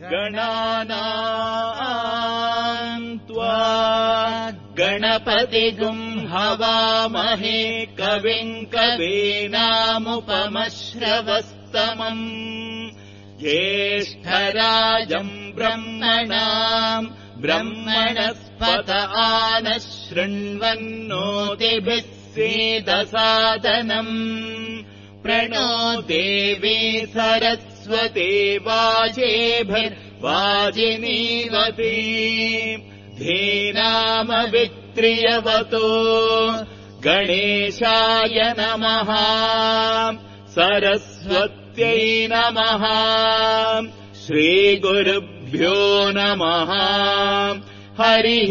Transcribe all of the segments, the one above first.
गणानाम् त्वा गणपतिगुम् हवामहे कविम् कवीनामुपमश्रवस्तमम् ज्येष्ठराजम् ब्रह्मणाम् ब्रह्मणस्पत आनः शृण्वन्नोतिभिः सीदसादनम् प्रणो देवी सरस्वती वाजेभिर्वाजिनीवती धीनामवित्रियवतो गणेशाय नमः सरस्वत्यै नमः श्रीगुरुभ्यो नमः हरिः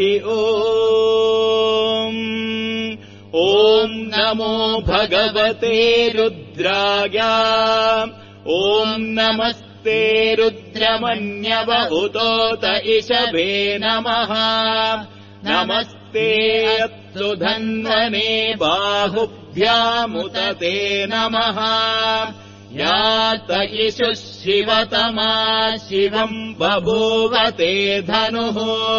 ॐ नमो भगवते रुद्राय ॐ नमस्ते रुद्रमन्यव उतोत इषभे नमः नमस्ते अस्तु धन्वने बाहुभ्यामुत ते नमः यात इषुः शिवतमा शिवम् बभूव ते धनुः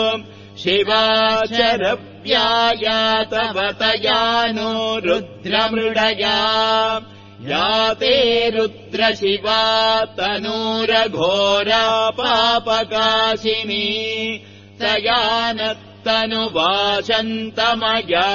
शिवाचरव्यायातवतयानो रुद्रमृडया याते रुद्रशिवा तनूरघोरा पापकाशिनी तयानत्तनुवाशन्तमया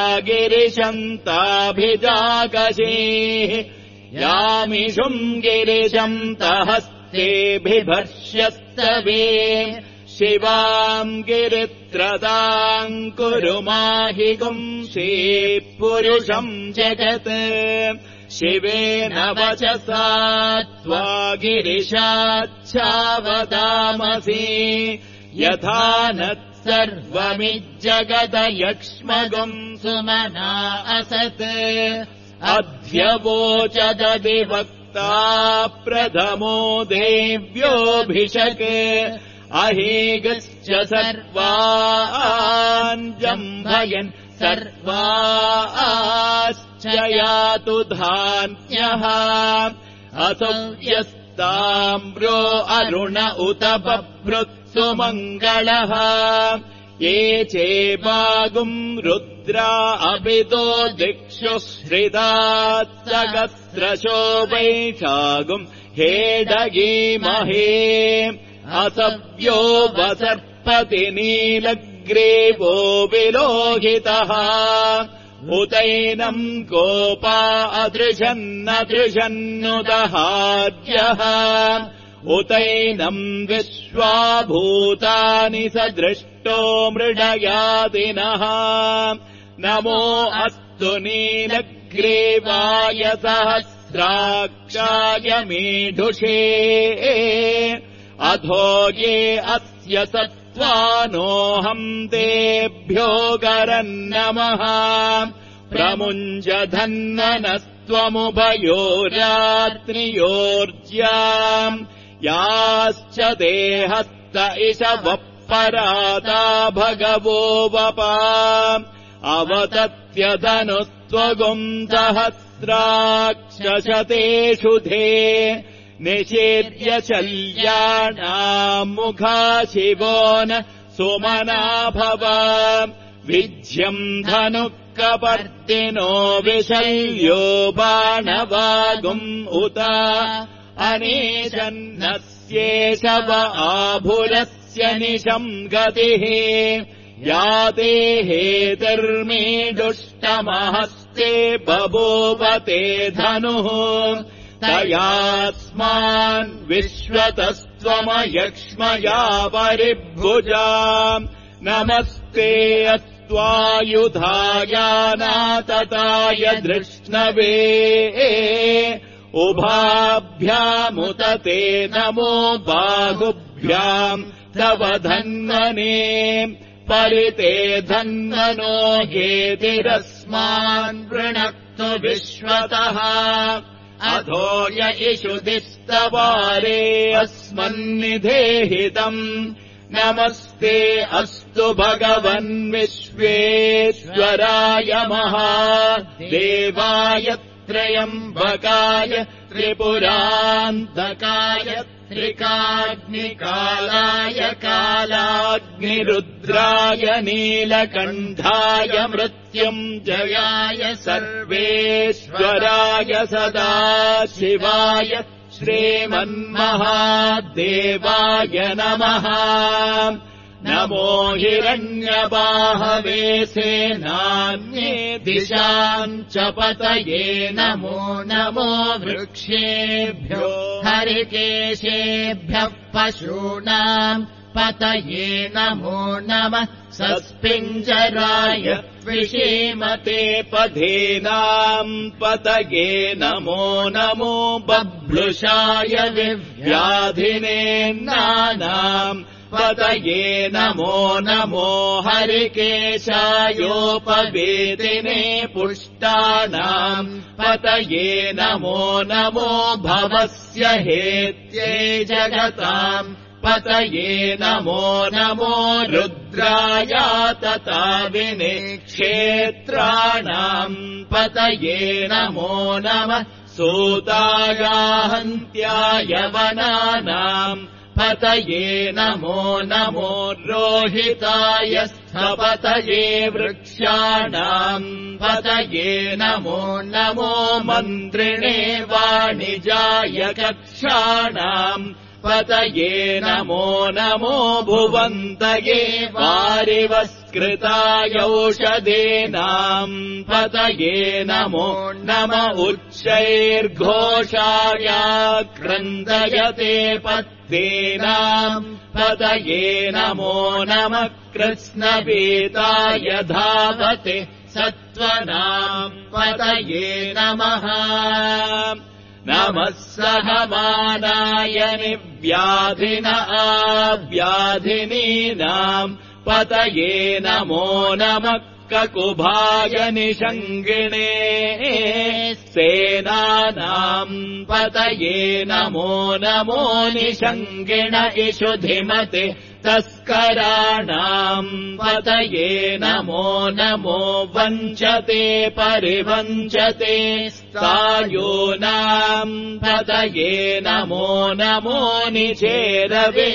गिरिशन्ताभिजागशेः यामिषुम् गिरिशन्तहस्ते बिभर्ष्यस्तवे शिवाम् गिरित्रदाम् कुरु माहि गुंसे पुरुषम् जगत् शिवेन वचसा त्वा गिरिशाच्छावदामसि यथा नत्सर्वमिज्जगदयक्ष्मगुम् सुमना असत् अध्यवोचदधिवक्ता प्रथमो देव्योऽभिषक् अहेगश्च सर्वान् जम्भयन् सर्वाश्च यातु धान्यः असौ यस्ताम्रो अरुण उत बभृत्सु मङ्गलः ये चेवागुम् रुद्रा अभितो दिक्षु श्रितात् सहस्रशो वैशागुम् हेडगीमहे असव्यो वसर्पति नीलग्रीवो विलोहितः उतैनम् गोपा अदृशन्नदृशन्नुदहार्यः उतैनम् विश्वाभूतानि स दृष्टो मृडयादिनः नमो अस्तु नीलग्रीवाय सहस्राक्षाय मेढुषे अधो ये अस्य सत्त्वानोऽहम् तेभ्यो गरन्नमः प्रमुञ्जधन्वनस्त्वमुभयो रात्रियोर्ज्याम् याश्च देहस्त इषवःपराता भगवो वपा अवतत्यधनुस्त्वगुम् सहस्राक्षशतेषु धे निषेद्य शल्याणाम् मुखा शिवो न सुमना भव विज्यम् धनुः कपर्दिनो विशल्यो बाणवागुम् उत अनेशन्नस्येषव आभुरस्य निशम् गतिः याते हेतिर्मीडुष्टमहस्ते बभूवते धनुः तयास्मान् विश्वतस्त्वमयक्ष्मया परिभुजा नमस्ते अस्त्वायुधायानातताय धृष्णवे उभाभ्यामुत ते नमो बाहुभ्याम् तव धन्वने परिते धन्वनो हेतिरस्मान् वृणक्तु विश्वतः अधो य इषुदिस्तवारे अस्मन्निधेहितम् नमस्ते अस्तु भगवन् विश्वेश्वराय महादेवाय त्र्यम्बकाय त्रिपुरान्तकाय त्रिकाग्निकालाय कालाग्निरुद्राय नीलकण्ठाय मृत्युञ्जयाय सर्वेश्वराय सदाशिवाय श्रीमन्महादेवाय नमः। नमो हिरण्यबाहवे सेनान्ये दिशाम् च पतये नमो नमो वृक्षेभ्यो हरिकेशेभ्यः पशूनाम् पतये नमो नमः। सस्पिञ्जराय विषीमते पधेनाम् पतये नमो नमो। बभ्लुषाय विव्याधिनेन्नानाम् पतये नमो नमो। हरिकेशायोपवेदिने पुष्टानाम् पतये नमो नमो। भवस्य हेत्यै जगताम् पतये नमो नमो। रुद्रायातताविने क्षेत्राणाम् पतये नमो नमः। सूतायाहन्त्याय वनानाम् पतये नमो नमो। रोहिताय स्थपतये वृक्षाणाम् पतये नमो नमो। मन्त्रिणे वाणिजाय कक्षाणाम् पतये नमो नमो। भुवन्तये वारिवस्कृताय औषधेनाम् पतये नमो नम। उच्चैर्घोषाय क्रन्दयते पत्तेनाम् पतये नमो नमः। कृत्स्नपीताय धावते सत्त्वनाम् पतये नमः। नमः सहमानाय निव्याधिन आव्याधिनीनाम् पतये नमो नमः। ककुभाय निषङ्गिणे सेनानाम् पतये नमो नमो। निषङ्गिण इषुधिमते तस्कराणाम् पतये नमो नमो। वञ्चते परिवञ्चते स्थायूनाम् पतये नमो नमो। निचेरवे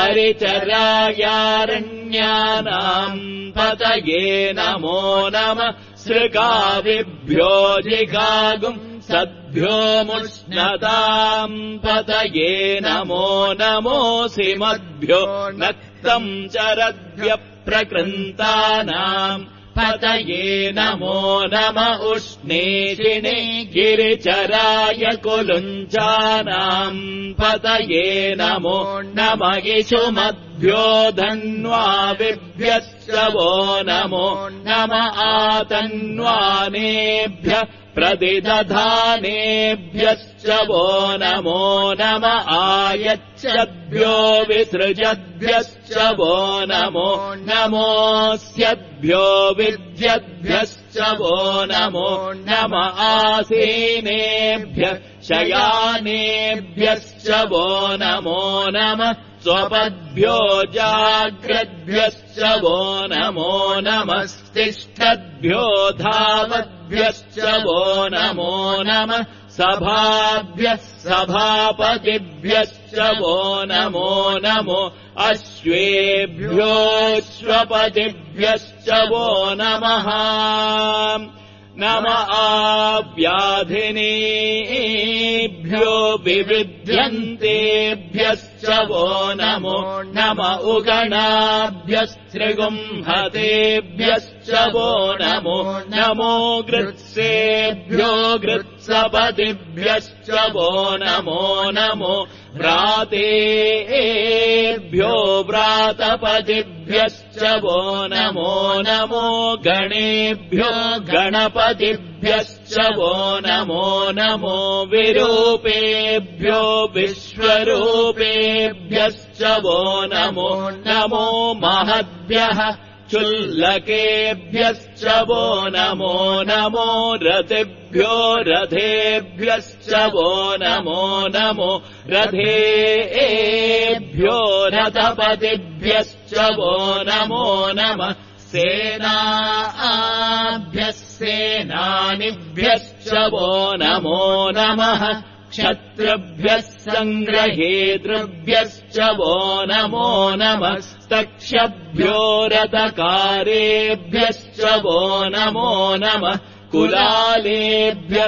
परिचरायारण्यानाम् पतये नमो नमः। सृगाविभ्यो जिगागुम् सद्भ्यो मुष्णताम् पतये नमो नमो। सिमद्भ्यो नक्तम् चरद्भ्यः प्रकृन्तानाम् पतये नमो नम। उष्णेशिने गिरिचराय कुलुञ्चानाम् पतये नमो नम। इषुमद्भ्यो धन्वाविभ्यश्च वो नमो नम। आतन्वानेभ्यः प्रतिदधानेभ्यश्च वो नमो नम। आयच्छद्भ्यो विसृजद्भ्यश्च वो नमो नमोऽस्यद्भ्यो विद्यद्भ्यश्च वो नमो नम। आसीनेभ्यः शयानेभ्यश्च वो नमो नमः। स्वपद्भ्यो जाग्रद्भ्यश्च वो नमो नमस्तिष्ठद्भ्यो धावद्भ्यश्च वो नमो नमः। सभाभ्यः सभापतिभ्यश्च वो नमो नमो। अश्वेभ्योऽश्वपतिभ्यश्च वो नमः। नम आव्याधिनीभ्यो विविध्यन्तेभ्यश्च वो नमो नम। उगणाभ्यस्त्रिगुंहतेभ्यश्च वो नमो नमो। गृत्सेभ्यो गृत्सपतिभ्यश्च वो नमो नमो। व्रातेभ्यो व्रातपतिभ्यश्च वो नमो नमो। गणेभ्यो गणपतिभ्यश्च वो नमो नमो। विरूपेभ्यो विश्वरूपेभ्यश्च वो नमो नमो। महद्भ्यः चुल्लकेभ्यश्च वो नमो नमो। रथेभ्यो रथेभ्यश्च वो नमो नमो। रथेभ्यो रथपतिभ्यश्च वो नमो नमः। सेनाभ्यः सेनानिभ्यश्च वो नमो नमः। क्षत्रिभ्यः सङ्ग्रहेतृभ्यश्च वो नमो नमः स्तक्ष्यभ्यो रथकारेभ्यश्च वो नमो नमः कुलालेभ्यः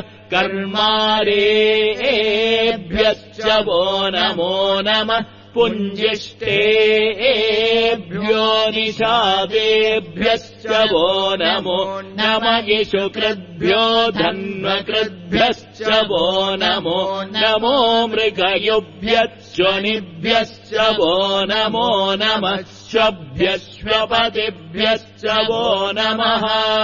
कर्मारेभ्यश्च वो नमो नमः पुञ्जिष्टेभ्यो निषादेभ्यश्च वो नमो नमः इषुकृद्भ्यो धन्वकृद्भ्यश्च वो नमो नमो मृगयुभ्यश्चनिभ्यश्च वो नमो नमः श्वभ्यश्वपतिभ्यश्च वो नमः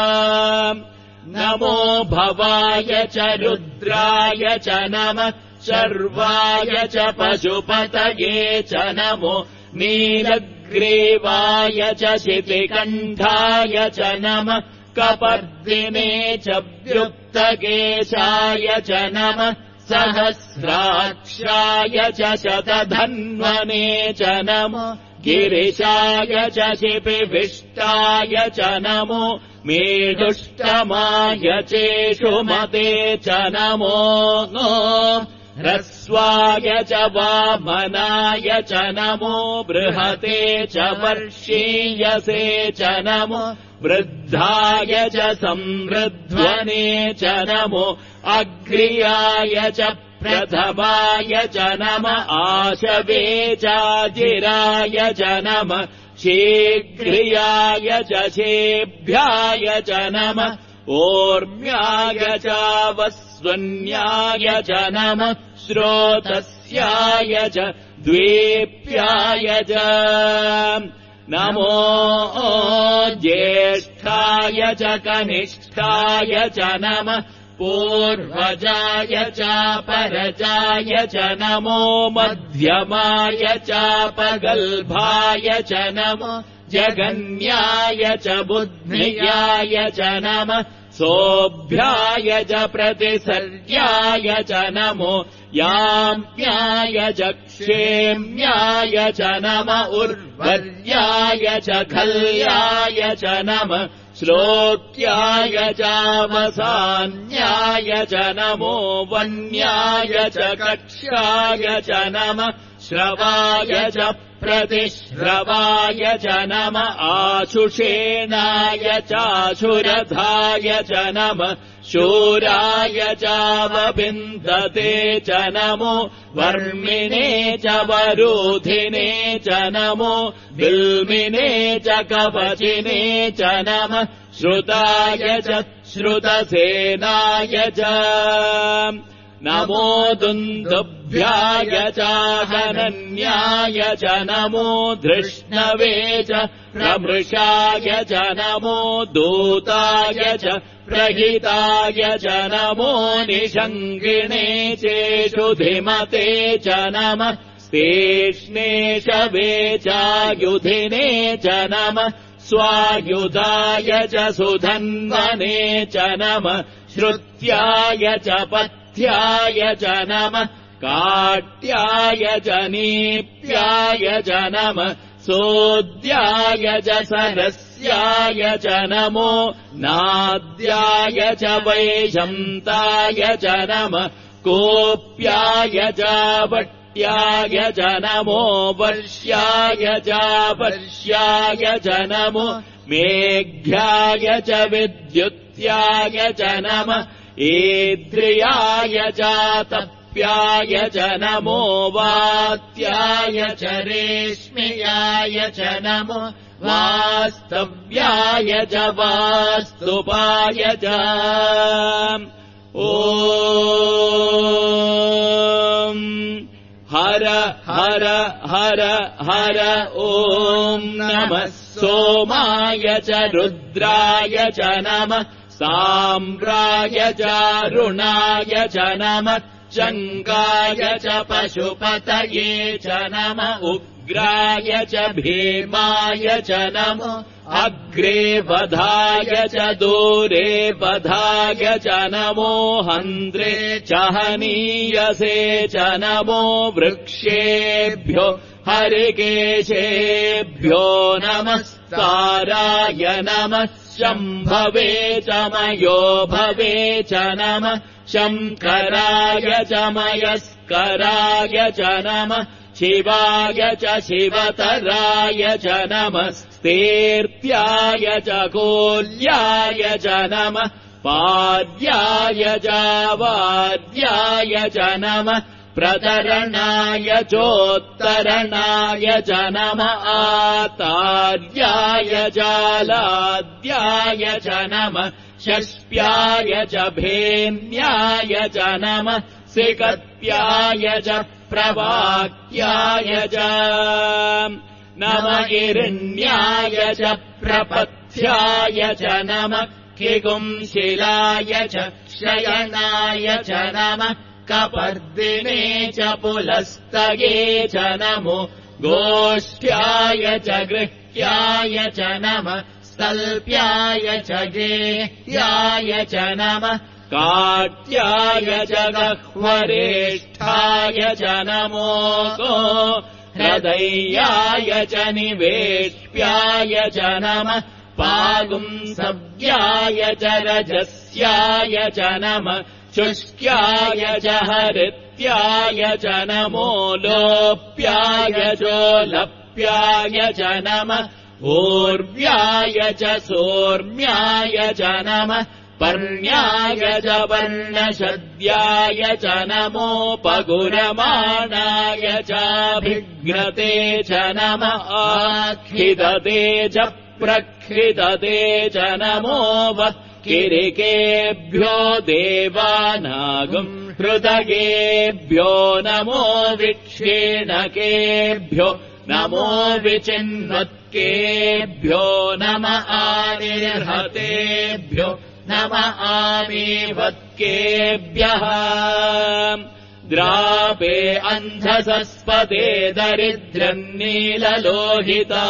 नमो भवाय च रुद्राय च नमः शर्वाय च पशुपतये च नमो नीलग्रीवाय च शितिकण्ठाय च नमः कपर्दिने च व्युक्तकेशाय च नमः सहस्राक्षाय च शतधन्वने च नमो गिरिशाय च शिपिविष्टाय च नमो मेढुष्टमाय चेषुमते च नमो ह्रस्वाय च वामनाय च नमो बृहते च वर्षीयसे च नमो वृद्धाय च संवृध्वने च नमो अग्र्याय च प्रथमाय च नमः आशवे चाजिराय च नमः शीघ्रियाय च शेभ्याय च नमः ओर्म्याय च वस्वन्याय च नमः श्रोतस्याय च द्वीप्याय च नमो ज्येष्ठाय च कनिष्ठाय च नमः पूर्वजाय चापरजाय च नमो मध्यमाय चापगल्भाय च नमो जगन्याय च बुद्ध्याय च नमः सोऽभ्याय च प्रतिसर्याय च नमो याम्याय च क्षेम्याय च नमः उर्वर्याय च खल्याय च नमः श्लोक्याय चावसान्याय च नमो वन्याय च कक्ष्याय च नमः श्रवाय च प्रतिश्रवाय च नमः आशुषेणाय चाशुरथाय च नमः शूराय चावबिन्दते च नमो वर्मिणे च वरूधिने च नमो बिल्मिने च कवचिने च नमः श्रुताय च श्रुतसेनाय च नमो दुन्दुभ्याय चाहनन्याय च नमो धृष्णवे च प्रमृषाय च नमो दूताय च प्रहिताय च नमो निषङ्गिणे चेषुधिमते च नमः स्तेष्णेशवे चायुधिने च नमः स्वायुधाय च सुधन्वने च नमः श्रुत्याय च पथ्याय च नमः काट्याय च नीप्याय च नमः सोद्याय च सरस्याय च नमो नाद्याय च वैशन्ताय च नमः कोप्याय च वट्याय च नमो वर्ष्याय च वर्ष्याय च नमो मेघ्याय च विद्युत्याय च नमः ईद्रियाय च तप्याय च नमो वात्याय च रेश्म्याय च नमो वास्तव्याय च वास्तुपाय च ॐ हर हर हर हर ॐ नमः सोमाय च रुद्राय च नमः साम्राय चारुणाय च नमः चङ्गाय च पशुपतये च नमः उग्राय च भीमाय च नमो अग्रे वधाय च दूरे वधाय च नमो हन्त्रे च हनीयसे च नमो वृक्षेभ्यो हरिकेशेभ्यो नमस्ताराय नमः शम्भवे च मयो भवे च नमः शङ्कराय च मयस्कराय च नमः शिवाय च शिवतराय च नमः स्तेर्त्याय च कोल्याय च नमः पाद्याय च वाद्याय च नमः प्रतरणाय चोत्तरणाय च नमः आतार्याय चालाद्याय च नमः षष्ट्याय च भेन्याय च नमः सिकत्याय च प्रवाक्याय च नमः हिरण्याय च प्रपथ्याय च नमः किगुंशिलाय च शयनाय च नमः कपर्दिने च पुलस्तये च नमो गोष्ठ्याय च गृह्याय च नमः स्तल्प्याय च गेह्याय च नमः काट्याय च गह्वरेष्ठाय च नमो गो हृदयाय च निवेश्याय च नमः पागुंसव्याय च रजस्याय च नमः शुष्क्याय च हरित्याय च नमो लोप्याय चोलप्याय च नमः ऊर्व्याय च सोर्म्याय च नमः पर्ण्याय च वर्णशद्याय च नमोपगुरमाणाय चाभिघ्नते च नमः आखिदते च प्रखिदते च नमो वः किरिकेभ्यो देवानागम् हृदयेभ्यो नमो विक्षीणकेभ्यो नमो विचिन्वत्केभ्यो नमः आनिर्हतेभ्यो नमः आमीवत्केभ्यः द्रापे अन्धसस्पते दरिद्रम् नीललोहिता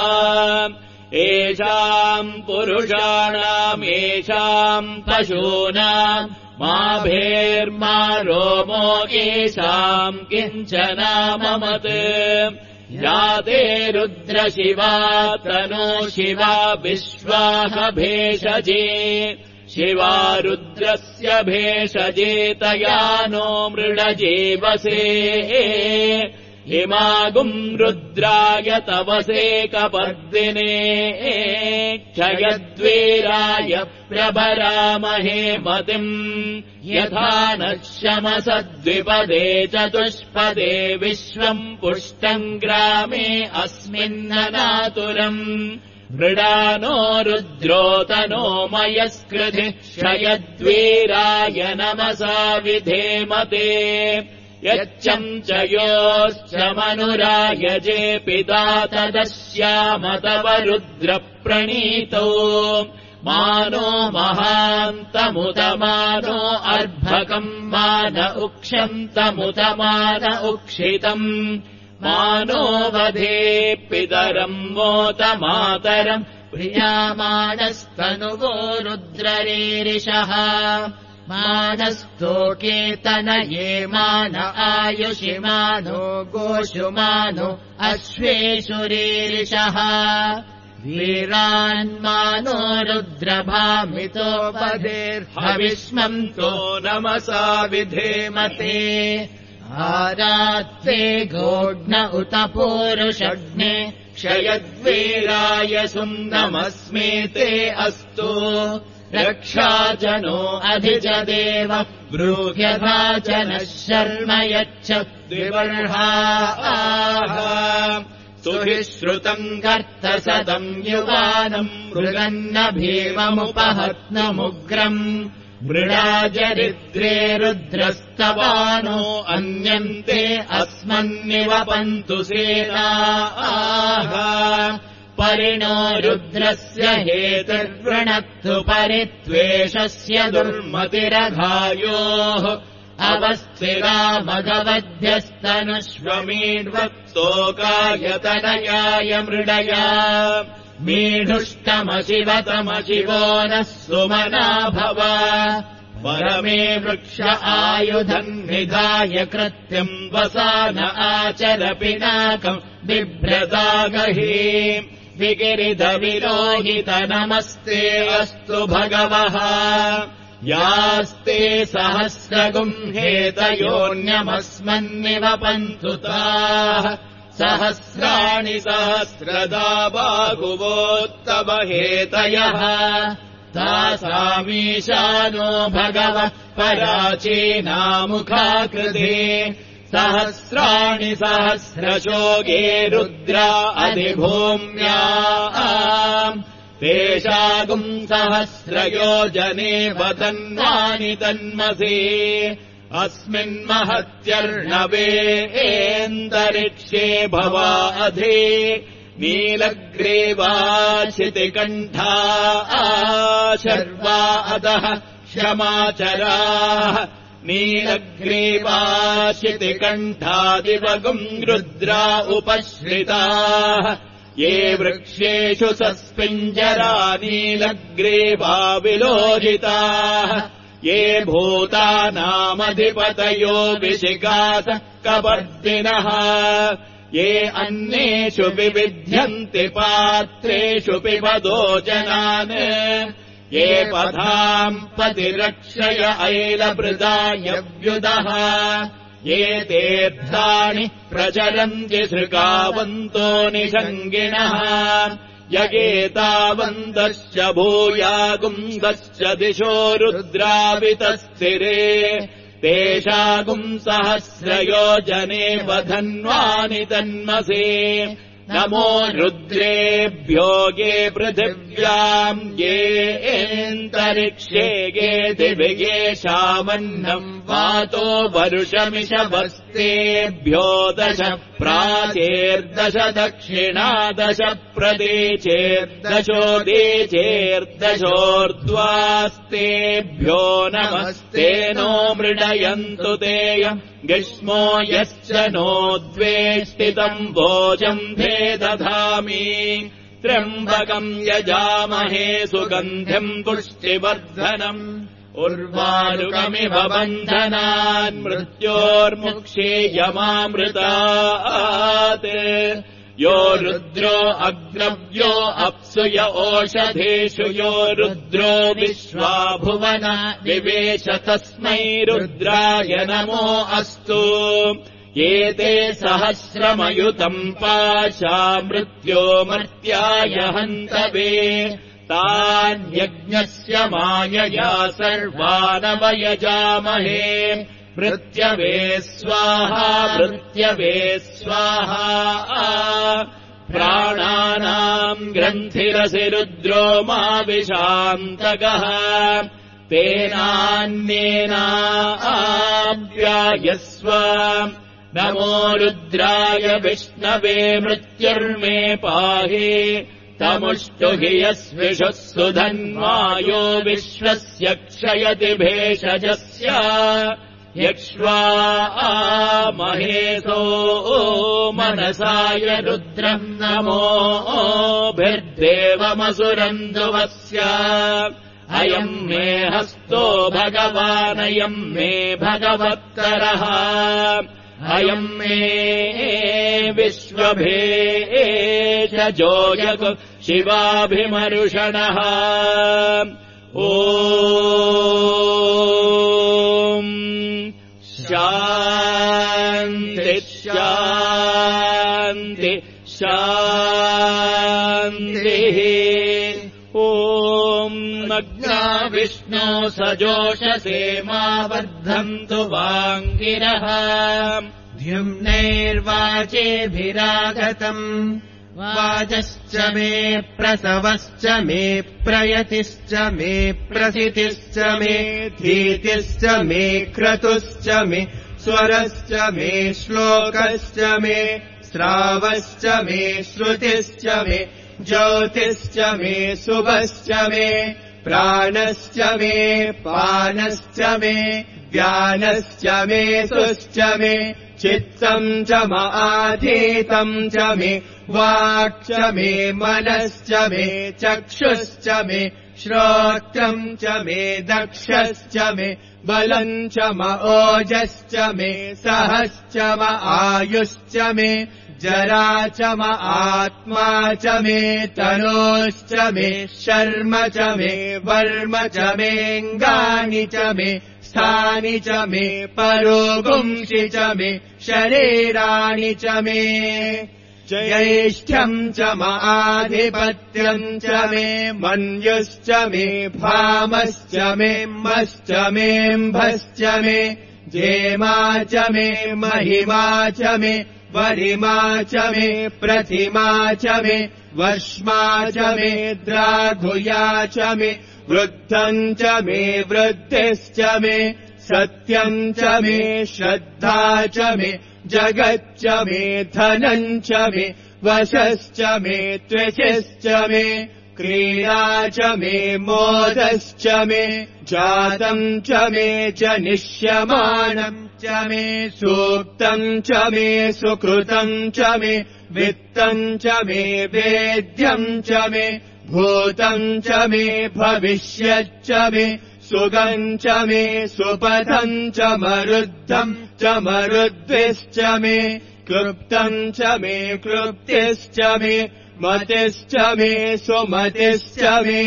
येषाम् पुरुषाणाम् येषाम् पशूनाम् मा भेर्मा रोमो येषाम् किञ्चनाममत् याते रुद्रशिवा तनो शिवा विश्वाह भेषजे शिवा रुद्रस्य भेषजे तया नो मृडजेवसे इमागुम् रुद्राय तवसे कपर्दिने क्षयद्वीराय प्रभरामहे मतिम् यथा नः शमसद्विपदे चतुष्पदे विश्वम् पुष्टम् ग्रामे अस्मिन्ननातुरम् मृडानो रुद्रोतनो मयस्कृधि क्षयद्वीराय नमसा विधेमते यच्चम् च योश्च मनुरायजे पिता तदस्याम तव रुद्रप्रणीतौ मानो महान्तमुतमानो अर्भकम् मान उक्षन्तमुतमान उक्षितम् मानो वधे पितरम् मोतमातरम् प्रियामाणस्तनुवो रुद्ररीरिषः मानस्तोकेतनये मान आयुषिमानो गोषुमानो अश्वेषुरीरिषः वीरान्मानो रुद्रभामितोपधेर्हविष्मम् तो नमसा विधेमते आरात्ते गोघ्न उत पूरुषग्ने क्षयद्वीराय सुन्दमस्मेते अस्तु रक्षाजनो अधिजदेव ब्रूह्यभाजनः शर्म यच्छ द्विबर्हाः सुहिश्रुतम् गर्तसदम् युवानम् मृगन्न भीममुपहत्नमुग्रम् मृडाजरिद्रे रुद्रस्तवानो अन्यन्ते अस्मन्निवपन्तु सेनाः परिणो रुद्रस्य हेतुर्वृणक्तु परित्वेषस्य दुर्मतिरघायोः अवस्थिरा मघवध्यस्तनुष्वमीड्वक्तोकायतनयाय मृडया मीढुष्टमशिवतमशिवो नः सुमना भव परमे वृक्ष आयुधम् निधाय कृत्यम् वसान आचर पिनाकम् बिभ्रतागहि विगिरिधविरोहित नमस्ते अस्तु भगवः यास्ते सहस्रगुम् हेतयोऽन्यमस्मन्निवपन्तु ताः सहस्राणि सहस्रदा बाहुवोत्तमहेतयः तासामीशानो भगवः पराचीनामुखाकृते सहस्राणि सहस्रशोगे रुद्रा अधिभूम्या तेषागुम् सहस्रयोजने वदन्वानि तन्मसे अस्मिन्महत्यर्णवेऽन्तरिक्षे भवाधे नीलग्रीवाशितिकण्ठा शर्वा अधः क्षमाचराः नीलग्रीवाशितिकण्ठादिवगुम् रुद्रा उपश्रिताः ये वृक्षेषु सस्पिञ्जरा नीलग्रीवा विलोहिताः ये भूतानामधिपतयो विशिखास कपर्दिनः ये अन्नेषु विविध्यन्ति पात्रेषु पिबदो जनान् ये पथाम् पतिरक्षय ऐलभृदायव्युदः ये तीर्थानि प्रचरन्ति सृगावन्तो निषङ्गिणः यगेतावन्तश्च भूयागुंसश्च दिशो रुद्रावितस्थिरे तेषागुम् सहस्रयोजने वधन्वानि तन्मसे नमो रुद्रेभ्यो ये पृथिव्याम् येऽन्तरिक्षे ये दिवि येषामन्नम् वातो वरुषमिषवस्तेभ्यो 10 प्राचेर्दश दक्षिणादश प्रदेचेर्दशोदीचेर्दशोर्ध्वास्तेभ्यो नमस्ते नो मृडयन्तु तेयम् ग्रीष्मो यश्च नो द्वेष्टितम् भोजम् दधामि त्र्यम्बकम् यजामहे सुगन्धिम् पुष्टिवर्धनम् उर्वारुकमिव बन्धनान् मृत्योर्मुक्षीयमामृतात् यो रुद्रो अग्रव्यो अप्सु य ओषधेषु यो रुद्रो विश्वा भुवन विवेश तस्मै रुद्राय नमो अस्तु एते सहस्रमयुतम् पाशा मृत्यो मर्त्याय हन्तवे तान्यज्ञस्य मायया सर्वानवयजामहे मृत्यवे स्वाहा मृत्यवे स्वाहा प्राणानाम् ग्रन्थिरसि रुद्रो मा विशान्तकः तेनान्येनाप्यायस्व नमो रुद्राय विष्णवे मृत्युर्मे पाहि तमुष्टु हि यस्विषुः सुधन्वायो विश्वस्य क्षयति भेषजस्य यक्ष्वा महेशो मनसाय रुद्रम् नमोभिर्देवमसुरन्धुवस्य अयम् मे हस्तो भगवानयम् मे भगवत्तरः अयम् मे विश्वभेषजोजगु शिवाभिमरुषणः ॐ शान्ति शान्ति शान्तिः ॐ नग्ना विष्णो सजोषसे मा वर्धन्तु वाङ्गिरः द्युम्नैर्वाचेभिरागतम् वाजश्च मे प्रसवश्च मे प्रयतिश्च मे प्रसितिश्च मे धीतिश्च मे क्रतुश्च मे स्वरश्च मे श्लोकश्च मे श्रावश्च मे श्रुतिश्च मे ज्योतिश्च मे शुभश्च मे प्राणश्च मे पानश्च मे व्यानश्च मे सुश्च मे चित्तम् च आधीतम् च मे वाक् च मे मनश्च मे चक्षुश्च मे श्रोत्रम् च मे दक्षश्च मे बलम् च ओजश्च मे सहश्च आयुश्च मे जरा च म आत्मा च मे तनोश्च मे शर्म च मे वर्म च मेऽङ्गानि च मे स्थानि च मे परोगुंसि च मे शरीराणि च मे ज्येष्ठ्यम् च म आधिपत्यम् च मे मन्युश्च मे भामश्च मे मश्च मेऽम्भश्च मे जेमा च मे महिमा च मे वरिमा च मे प्रतिमा च मे वश्मा च मे द्राघुया च मे वृद्धम् च मे वृद्धिश्च मे सत्यम् च मे श्रद्धा च मे जगच्च मे धनम् च मे वशश्च मे त्वचश्च मे क्रीडा च मे मोदश्च मे जातम् च मे जनिष्यमानम् च मे सूक्तम् च मे सुकृतम् च मे वित्तम् च मे वेद्यम् च मे भूतम् च मे भविष्यच्च मे सुगम् च मे सुपथम् च मरुद्धम् च मरुद्भिश्च मे क्लृप्तम् च मे क्लृप्तिश्च मे मतिश्च मे सुमतिश्च मे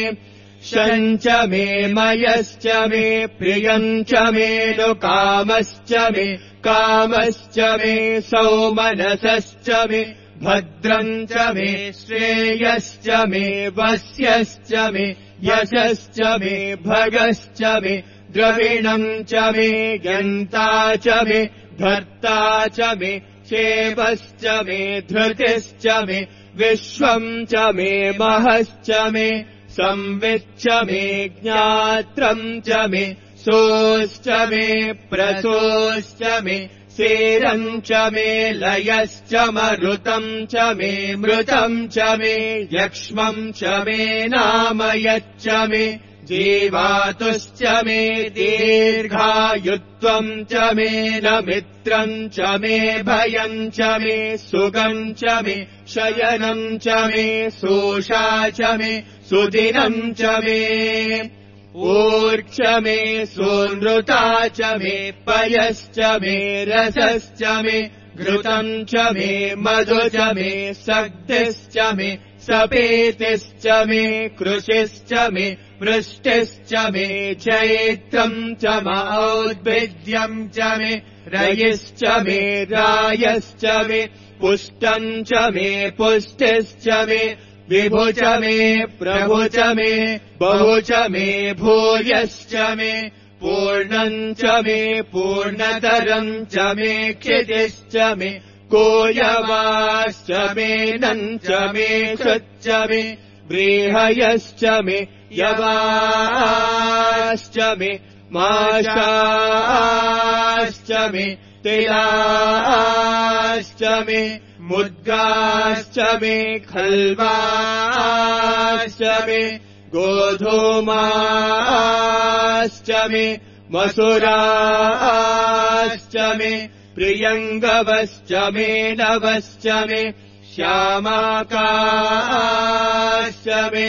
शम् च मे मयश्च मे प्रियम् च मे कामश्च मे कामश्च मे सौमनसश्च मे भद्रम् च मे श्रेयश्च मे वस्यश्च मे यशश्च मे भगश्च मे द्रविणम् च मे गन्ता च मे भर्ता च मे क्षेपश्च मे धृतिश्च मे विश्वम् च मे महश्च मे संविच्च मे ज्ञात्रम् च मे सोश्च मे प्रसोश्च मे सेरम् च मे लयश्च मरुतम् च मे मृतम् च मे यक्ष्मम् च मे नामयच्च मे जीवातुश्च मे दीर्घायुत्वम् च मे न मित्रम् च मे भयम् च मे सुगम् च मे शयनम् च मे सोषा च मे सुदिनम् च मे ऊर्क्ष मे सोनृता च मे पयश्च मे रसश्च मे घृतम् च मे मधु च मे सक्तिश्च मे सपेतिश्च मे कृशिश्च मे वृष्टिश्च मे चैत्रम् च औद्भिद्यम् च मे रयिश्च मे रायश्च मे पुष्टम् च मे पुष्टिश्च मे विभु च मे प्रभु च मे बहु च मे भूयश्च मे पूर्णम् च मे पूर्णतरम् च मे क्षितिश्च मे कोयवाश्च मे नम् च मे कृच्च मे व्रीहयश्च मे यवाश्च मे माशाश्च मे तिलाश्च मे मुद्गाश्च मे खल्वाश्च मे गोधूमाश्च मे मसुराश्च मे प्रियङ्गवश्च मे नवश्च मे श्यामाकाश्च मे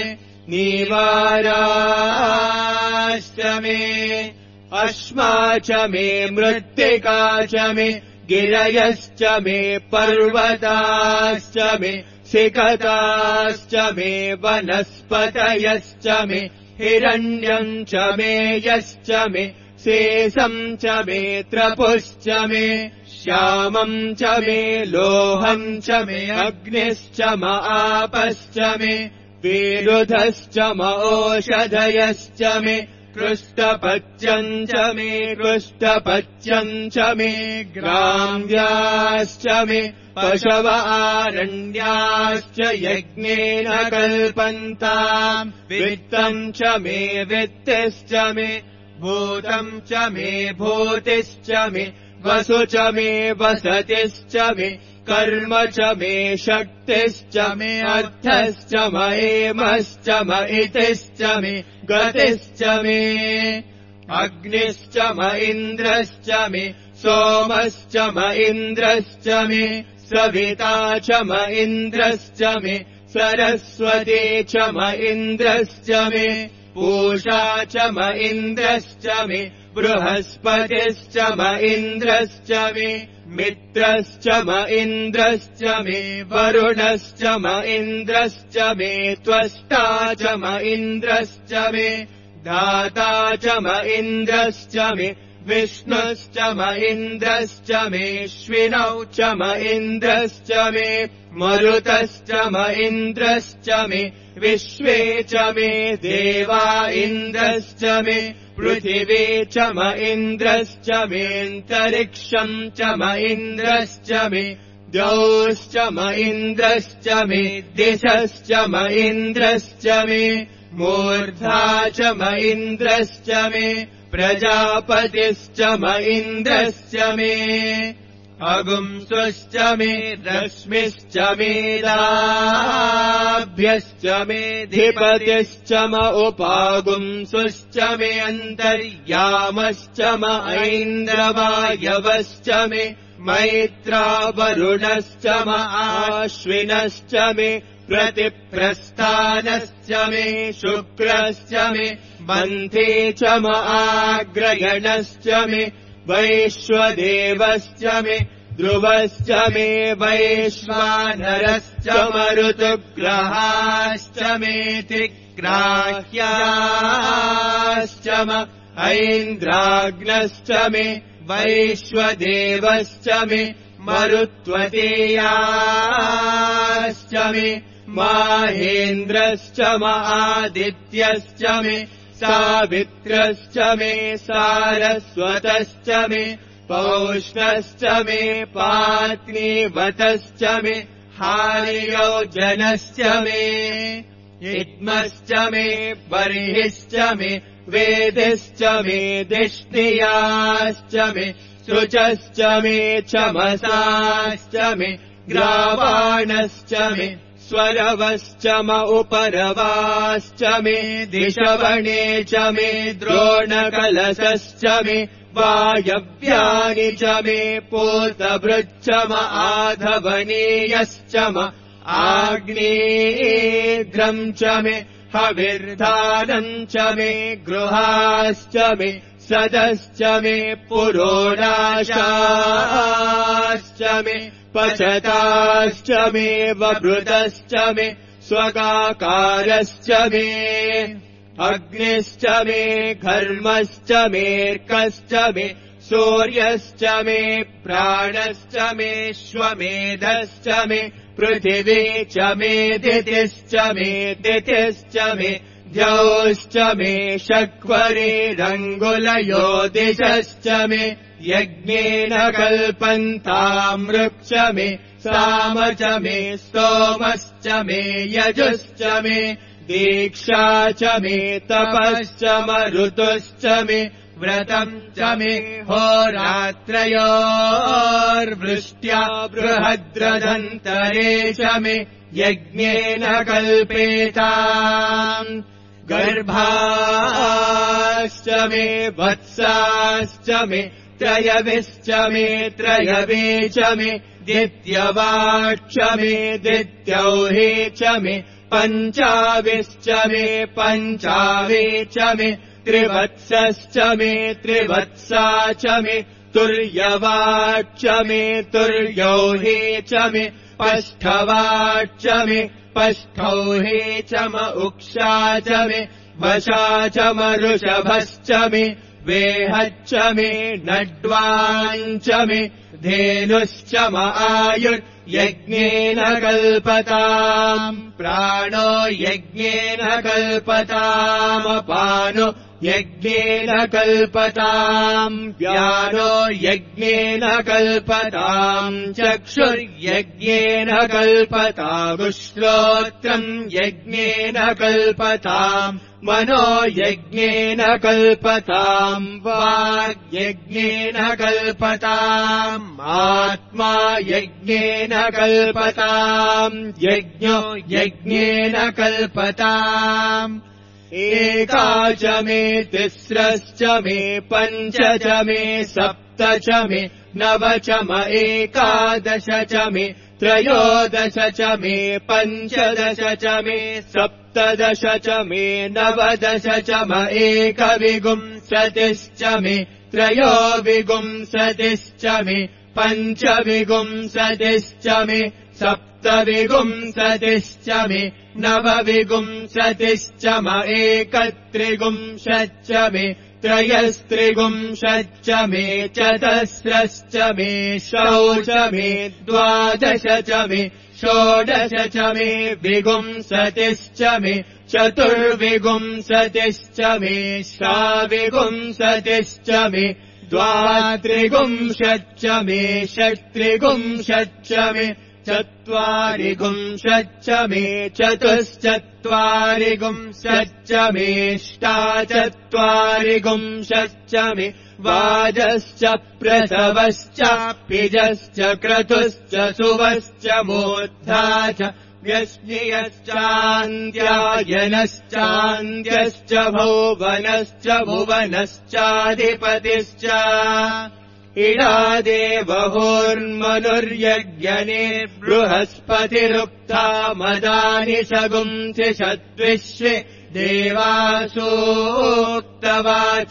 नीवाराश्च मे अश्मा च मे मृत्तिका च मे गिरयश्च मे पर्वताश्च मे सिकताश्च मे वनस्पतयश्च मे हिरण्यम् च मे यश्च मे शेषम् च मे त्रपुश्च मे श्यामम् च मे लोहम् च मे अग्निश्च म आपश्च मे विरुधश्च म ओषधयश्च मे कृष्टपच्यम् च मे कृष्टपच्यम् च मे ग्राम्याश्च मे पशव आरण्याश्च यज्ञेन कल्पन्ताम् वित्तम् च मे वित्तिश्च मे भूतम् च मे भूतिश्च मे वसु च मे वसतिश्च मे कर्म च मे शक्तिश्च मे अर्थश्च महेमश्च महितिश्च मे गतिश्च मे अग्निश्च म इन्द्रश्च मे सोमश्च म इन्द्रश्च मे सविता च म इन्द्रश्च मे सरस्वती च म इन्द्रश्च मे पूषा च म इन्द्रश्च मे बृहस्पतिश्च म इन्द्रश्च मे मित्रश्च म इन्द्रश्च मे वरुणश्च म इन्द्रश्च मे त्वष्टा च म इन्द्रश्च मे दाता च म इन्द्रश्च मे विष्णुश्च म इन्द्रश्च मेऽश्विनौ च म इन्द्रश्च मे मरुतश्च म इन्द्रश्च मे विश्वे च मे देवा इन्द्रश्च मे पृथिवी च म इन्द्रश्च मेऽन्तरिक्षम् च म इन्द्रश्च मे द्यौश्च म इन्द्रश्च मे दिशश्च म इन्द्रश्च मे मूर्धा च म इन्द्रश्च मे प्रजापतिश्च म इन्द्रश्च मे अगुंसुश्च मे रश्मिश्च मेदाभ्यश्च मेऽधिपतिश्च म उपागुंसुश्च मे अन्तर्यामश्च म ऐन्द्रवायवश्च मे मैत्रा वरुणश्च म आश्विनश्च मे प्रतिप्रस्थानश्च मे शुक्रश्च मे मन्थे च म आग्रयणश्च मे वैश्वदेवश्च मे ध्रुवश्च मे वैश्वानरश्च मरुतुग्रहाश्च मे त्रिग्राह्याश्च म ऐन्द्राग्नश्च मे वैश्वदेवश्च मे मरुत्वतीयाश्च मे माहेन्द्रश्च म आदित्यश्च मे सावित्रश्च मे सारस्वतश्च मे पौष्णश्च मे पात्नीवतश्च मे हार्योजनश्च मे इद्मश्च मे बर्हिश्च मे वेदिश्च मे धिष्णियाश्च मे शुचश्च मे चमसाश्च मे ग्रावाणश्च मे स्वरवश्च म उपरवाश्च मे दिशवणे च मे द्रोणकलशश्च मे वायव्यानि च मे पूतभृच्च म आधवनीयश्च म आग्नेयेध्रम् च मे हविर्धानम् च मे गृहाश्च मे सदश्च मे पुरोडाशाश्च मे पचताश्च मे वभृतश्च मे स्वगाकारश्च मे अग्निश्च मे घर्मश्च मेऽर्कश्च मे सूर्यश्च मे प्राणश्च मे श्वमेधश्च मे पृथिवी च मे दितिश्च मे दितिश्च मे द्यौश्च मे शक्वरेरङ्गुलयो दिशश्च मे यज्ञेन कल्पन्तामृक् च मे साम च मे स्तोमश्च मे यजुश्च मे दीक्षा च मे तपश्च मरुतुश्च मे व्रतम् च मे होरात्रयोर्वृष्ट्या बृहद्रदन्तरे च मे यज्ञेन कल्पेताम् गर्भाश्च मे वत्साश्च मे त्रयविश्च मे त्रयवे च मे द्वितीयवाक्ष मे द्वितीयौहे च मे पञ्चाविश्च मे पञ्चावे च मे त्रिवत्सश्च मे त्रिवत्सा च मे तुर्यवाक्ष मे तुर्यौहे च मे पष्ठवाक्ष मे पष्ठौहे च म उक्षा च मे वशा च म ऋषभश्च मे वेहच्च मे नड्वाञ्च मे धेनुश्च म आयुर्यज्ञेन कल्पताम् प्राणो यज्ञेन कल्पतामपानो यज्ञेन कल्पताम् व्यानो यज्ञेन कल्पताम् चक्षुर्यज्ञेन कल्पतामुश्रोत्रम् यज्ञेन कल्पताम् मनो यज्ञेन कल्पताम् वाग्यज्ञेन कल्पताम् आत्मा यज्ञेन कल्पताम् यज्ञो यज्ञेन कल्पताम् एका च मे तिस्रश्च मे पञ्च च मे सप्त सप्त च मे नव च म एकादश च मे त्रयोदश च मे पञ्चदश च मे सप्तदश च मे नवदश च म एकविंशतिश्च मे त्रयोविंशतिश्च मे पञ्चविंशतिश्च मे सप्तविंशतिश्च मे नवविंशतिश्च म एकत्रिंशच्च मे त्रयस्त्रिंशच्च मे चतस्रश्च मे षोडश मे द्वादश च मे षोडश च मे विंशतिश्च मे चतुर्विंशतिश्च मे षड्विंशतिश्च मे द्वात्रिंशच्च मे षट्त्रिंशच्च मे चत्वारिंशच्च मे चतुश्चत्वारिंशच्च मे अष्टाचत्वारिंशच्च मे वाजश्च प्रसवश्च पिजश्च क्रतुश्च सुवश्च मूर्धा च व्यश्नियश्चान्त्यायनश्चान्त्यश्च भुवनश्च भुवनश्चाधिपतिश्च इडादेवहोर्मनुर्यज्ञने बृहस्पतिरुक्ता मदानि सगुंसिषद्विश्वे देवासूक्तवाच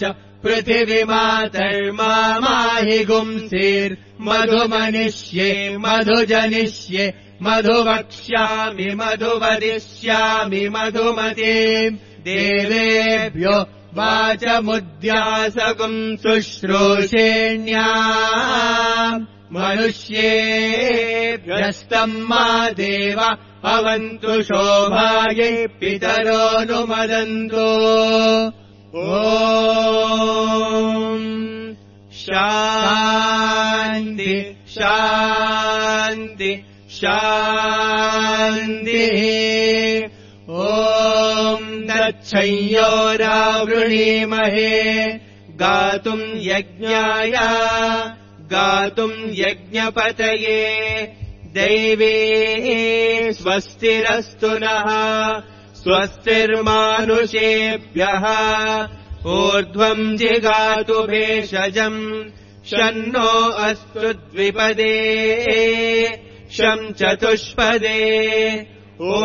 पृथिवीमातर्माहि गुंसीर्मधुमनिष्ये मधुजनिष्ये मधुवक्ष्यामि मधुवदिष्यामि मधुमतीम् देवेभ्यो वाचमुद्यासगुम् शुश्रूषेण्या मनुष्येभ्यस्तम् मा देव भवन्तु शोभायै पितरोऽनुमदन्तु ॐ शान्ति शान्ति शान्तिः ॐ तच्छंयोरावृणीमहे गातुम् यज्ञाय गातुम् यज्ञपतये दैवे स्वस्तिरस्तु नः स्वस्तिर्मानुषेभ्यः ऊर्ध्वम् जिगातु भेषजम् शन्नो अस्तु द्विपदे शम् चतुष्पदे ॐ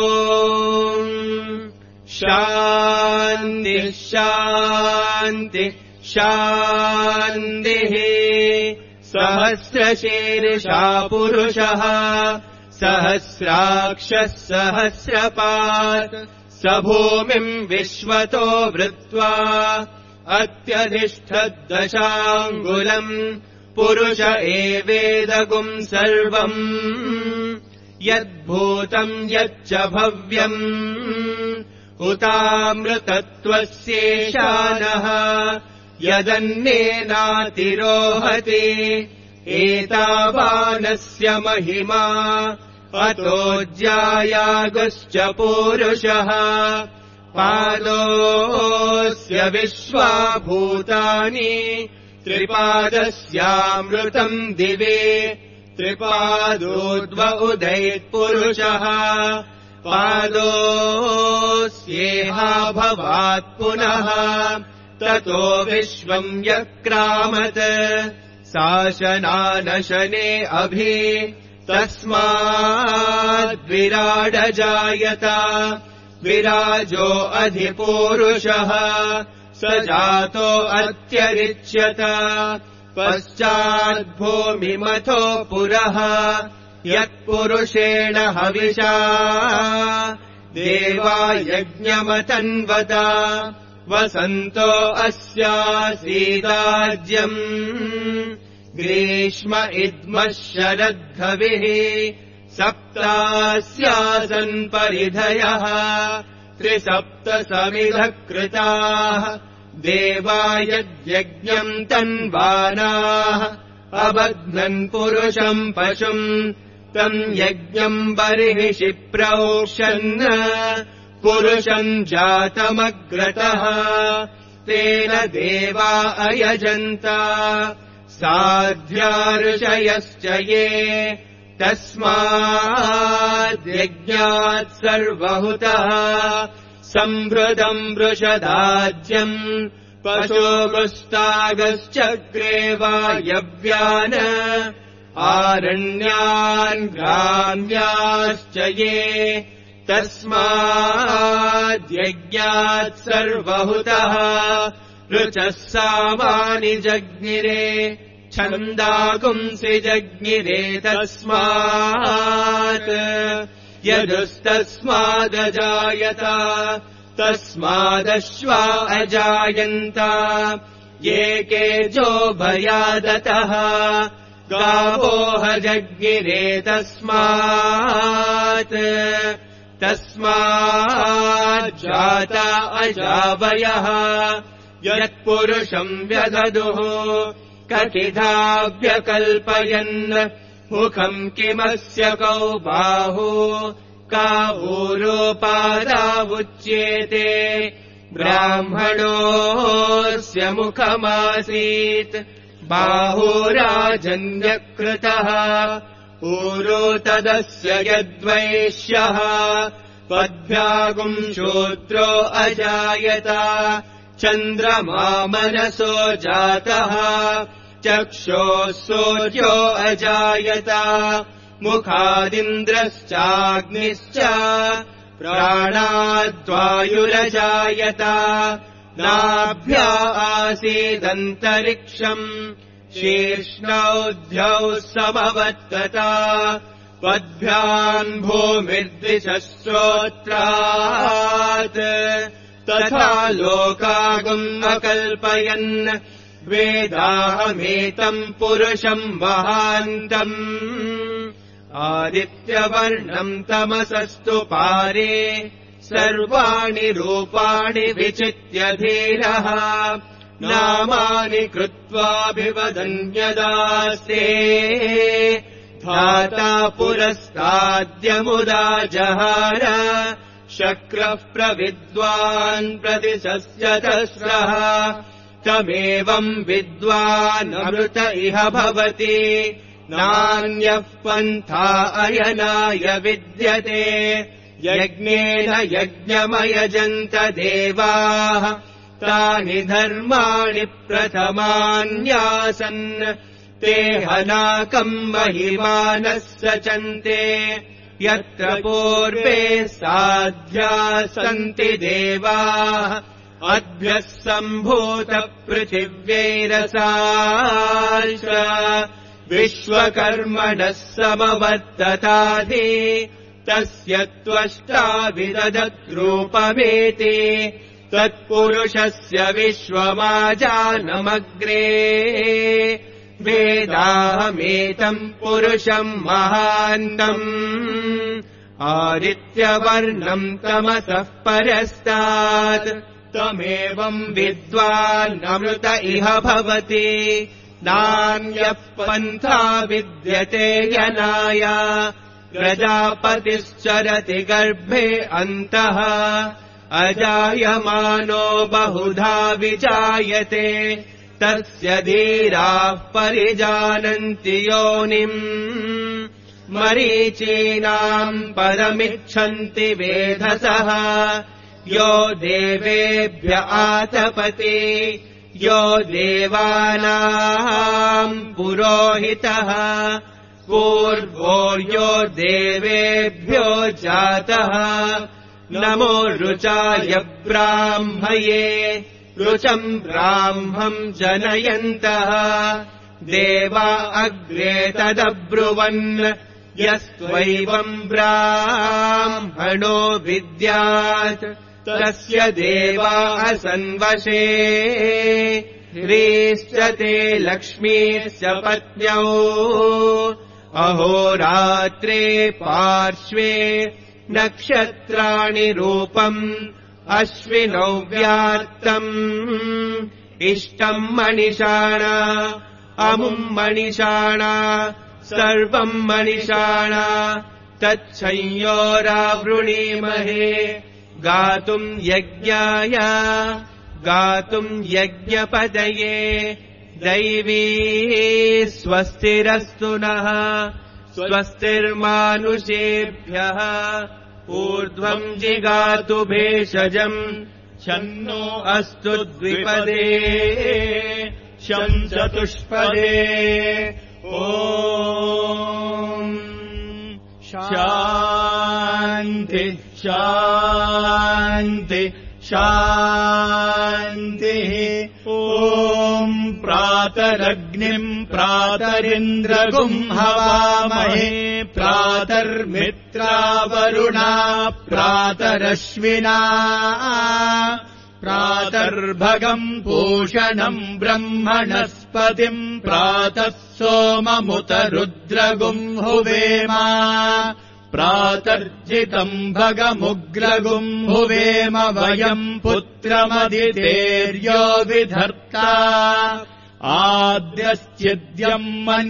शान्ति शान्ति शान्तिः सहस्रशीर्षा पुरुषः सहस्राक्षः सहस्रपात् स भूमिम् विश्वतो वृत्वा अत्यधिष्ठद्दशाङ्गुलम् पुरुष एवेदगुम् सर्वम् यद्भूतम् यच्च भव्यम् उतामृतत्वस्येशानः यदन्नेनातिरोहति एतावानस्य महिमा अतो ज्यायागुश्च पूरुषः पादोऽस्य विश्वाभूतानि त्रिपादस्यामृतम् दिवे त्रिपादोद्व उदैत्पुरुषः पादोऽस्येहाभवात् पुनः ततो विश्वम् यक्रामत् शासनानशने अभि तस्माद्विराडजायत विराजो अधिपूरुषः स जातो अत्यरिच्यत पश्चाद्भूमिमथो पुरः यत्पुरुषेण हविषा देवा यज्ञमतन्वत वसन्तो अस्यासीदाज्यम् ग्रीष्म इद्मः शरद्धविः सप्तास्यासन् परिधयः त्रिसप्तसमिधः कृताः देवा यज्ञम् तन्वानाः अबध्नन् पुरुषम् पशुम् तम् यज्ञम् बर्हिषि प्रोक्षन् पुरुषम् जातमग्रतः तेन देवा अयजन्त साध्या ऋषयश्च ये तस्माद्यज्ञात् सर्वहुतः संवृतम् वृषदाज्यम् पशुगुस्तागश्चक्रे वायव्यान् आरण्यान् ग्राम्याश्च ये तस्माद्यज्ञात् सर्वहुतः ऋचः सामानि जज्ञिरे छन्दागुंसि जज्ञिरे तस्मात् यदुस्तस्मादजायत तस्मादश्वा अजायन्त ये केजो भयादतः गावोह जज्ञिरे तस्माज्जाता अजावयः यत्पुरुषम् व्यददुः ककिधा व्यकल्पयन् मुखम् किमस्य कौ बाहु का ऊरोपादावुच्येते ब्राह्मणोऽस्य मुखमासीत् बाहुराजन्यकृतः ऊरो तदस्य यद्वैश्यः पद्भ्यागुम् शूद्रो अजायत चन्द्रमा मनसो जातः चक्षोः सूर्यो अजायत मुखादिन्द्रश्चाग्निश्च प्राणाद्वायुरजायत नाभ्या आसीदन्तरिक्षम् शीर्ष्णौद्यौ समवर्तत पद्भ्याम् भूमिर्दिशश्रोत्रात् तथा लोकागुम् अकल्पयन् वेदाहमेतम् पुरुषम् महान्तम् आदित्यवर्णम् तमसस्तु पारे सर्वाणि रूपाणि विचित्य धीरः नामानि कृत्वाभिवदन्यदास्ते धाता पुरस्ताद्यमुदा जहार शक्रः प्रविद्वान् प्रतिशस्यतस्रः तमेवम् विद्वानमृत इह भवति नान्यः पन्था अयनाय विद्यते यज्ञेन यज्ञमयजन्त देवाः तानि धर्माणि प्रथमान्यासन् ते हनाकम् महिमानः सचन्ते यत्र पूर्वे साध्याः सन्ति देवाः अद्भ्यः सम्भूतपृथिव्यैरसाश्च विश्वकर्मणः समवर्तताधि तस्य त्वष्टा विदधद्रूपमेति तत्पुरुषस्य विश्वमाजानमग्रे वेदाहमेतम् पुरुषम् महान्तम् आदित्यवर्णम् तमसः परस्तात् तमेवम् विद्वानमृत इह भवति नान्यः पन्था विद्यते यनाय प्रजापतिश्चरति गर्भे अन्तः अजायमानो बहुधा विजायते तस्य धीराः परिजानन्ति योनिम् मरीचीनाम् पदमिच्छन्ति वेधसः यो देवेभ्य आतपति यो देवानाम् पुरोहितः पूर्वो यो देवेभ्यो जातः नमो रुचाय ब्राह्मये रुचम् ब्राह्मम् जनयन्तः देवा अग्रे तदब्रुवन् यस्त्वैवम् ब्राह्मणो विद्यात् तस्य देवाः सन्वशे ह्रीश्च ते लक्ष्मीश्च पत्न्यौ अहोरात्रे पार्श्वे नक्षत्राणि रूपम् अश्विनौ व्यात्तम् इष्टम् मणिषाणा अमुम् मणिषाणा सर्वम् मणिषाणा तच्छंयोरावृणीमहे गातुम् यज्ञाय गातुम् यज्ञपदये दैवी स्वस्तिरस्तु नः स्वस्तिर्मानुषेभ्यः ऊर्ध्वम् जिगातु भेषजम् शन्नो अस्तु द्विपदे शं चतुष्पदे ॐ शान्ति शान्ति शान्तिः ॐ प्रातरग्निम् प्रातरिन्द्रगुम् हवामहे प्रातर्मित्रावरुणा प्रातरश्विना प्रातर्भगम् पूषणम् ब्रह्मणस्पतिम् प्रातः सोममुत रुद्रगुम् हुवेम प्रातर्जितम् भगमुग्रगुम् हुवेम वयम् पुत्रमदितेर्यो विधर्ता आद्यश्चिद्यम्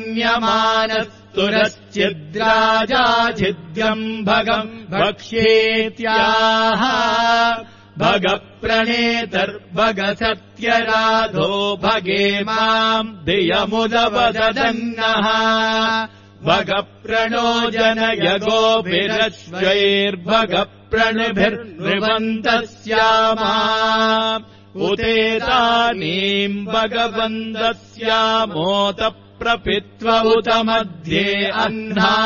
मन्यमानस्तुरश्चिद्राजाच्छिद्यम् भगम् भक्ष्येत्याह भगप्रणेतर्भगसत्यराधो भगे माम् धियमुदवदन्नः भगप्रणो जनयगोभिरश्वैर्भगप्रणिभिर्नृवन्तस्यामा उतेतानीम् भगवन्तस्यामोत प्रपित्व उत मध्ये अह्ना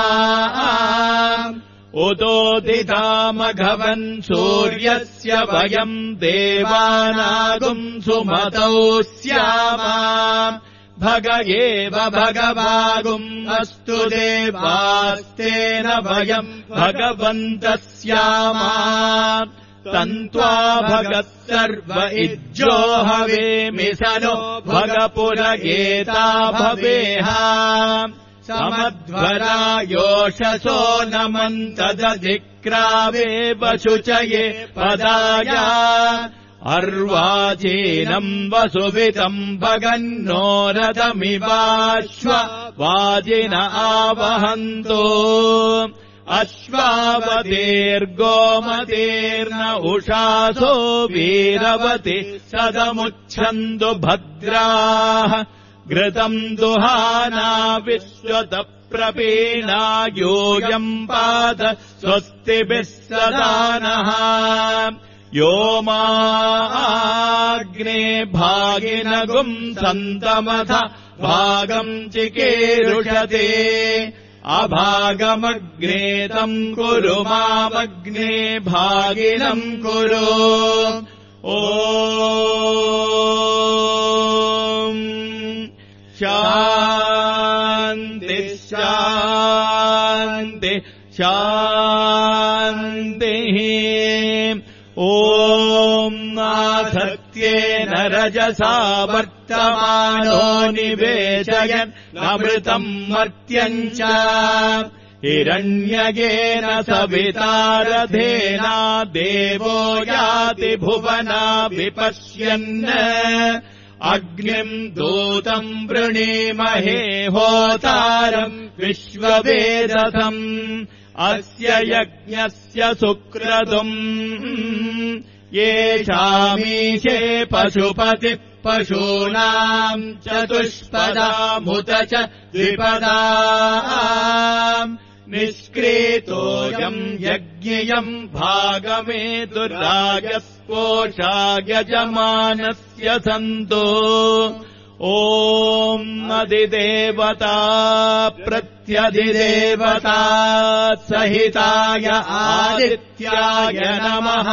उदोदितामघवन् सूर्यस्य वयम् देवानागुम् सुमतौ स्यामा भग एव भगवागुम् अस्तु देवास्तेन वयम् भगवन्तस्यामा तन्त्वा भगः सर्व इज्जो हवेमि स नो भगपुरगेता भवेह समध्वरायोषसो नमन्तदधिक्रावे वशुचये पदाय अर्वाचीनम् वसुवितम् भगन्नो रथमिवाश्व वाजिन आवहन्तो अश्वावतीर्गोमतीर्न उषासो वीरवति सदमुच्छन्तु भद्राः घृतम् दुहाना विश्वतप्रपीणा यूयम् पाद स्वस्तिभिः सदा नः यो माग्ने भागिनगुम् सन्तमथ भागम् चिकीरुषते अभागमग्ने तम् कुरु मामग्ने भागिनम् कुरु ॐ शान्ति शान्ति शान्तिः ॐ नाथत्येन रजसा वर्तमानो निवेशयन् नमृतम् मर्त्यम् च हिरण्यगेन सवितारथेना देवो याति भुवना विपश्यन् अग्निम् दूतम् वृणीमहे होतारम् विश्ववेदथम् अस्य यज्ञस्य सुक्रतुम् येषामीशे पशुपतिः पशूनाम् चतुष्पदामुत च द्विपदाम् निष्क्रीतोऽयम् यज्ञियम् भागमेतुरागस्पोषा यजमानस्य सन्तो ॐ अधिदेवता प्रत्यधिदेवता सहिताय आदित्याय नमः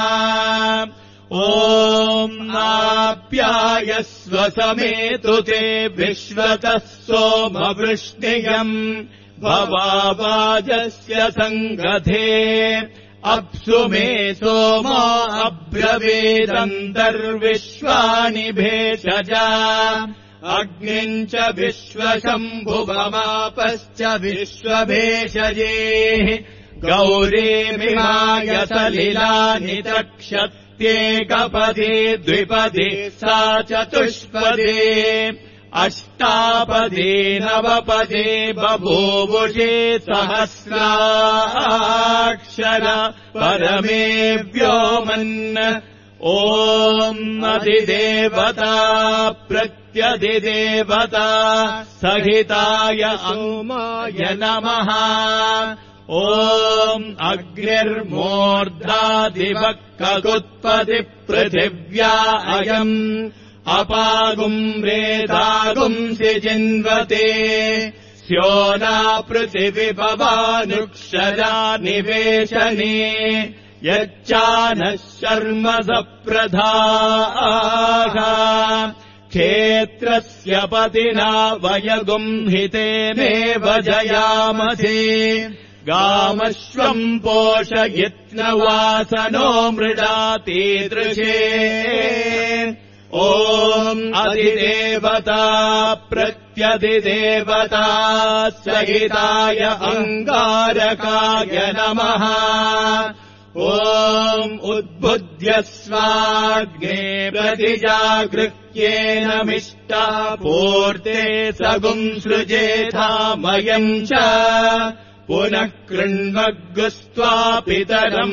ॐ नाप्यायस्व समेतु ते विश्वतः सोमवृष्टियम् भवावाजस्य सङ्गथे अप्सु मे सोमो अब्रवीदन्तर्विश्वानि भेषजा अग्निम् च विश्वशम्भुवमापश्च विश्वभेषजेः गौरीमिमाय सलिलानि तक्षत्येकपदे द्विपदे सा चतुष्पदे अष्टापदे नवपदे बभूवुषे सहस्राक्षर परमे व्योमन् ॐ अधिदेवता प्रत्यधिदेवता सहिताय सोमाय नमः ॐ अग्निर्मूर्धादिवः ककुत्पति पृथिव्या अयम् अपागुम् रेधागुंसि जिन्वते स्योना पृथिविभवानुक्षरा निवेशने यच्चानः शर्म सप्रधाः क्षेत्रस्य पतिना वयगुम् हितेनेव जयामसे गामश्वम् पोषयित्नवासनो मृडातीदृशे ॐ अधिदेवता प्रत्यधिदेवता सहिताय अङ्गारकाय नमः ॐ उद्बुद्ध्य स्वाग्ने प्रतिजागृह्येनमिष्टा पूर्ते सगुम् सृजेथामयम् च पुनः कृण्वग्स्त्वा पितरम्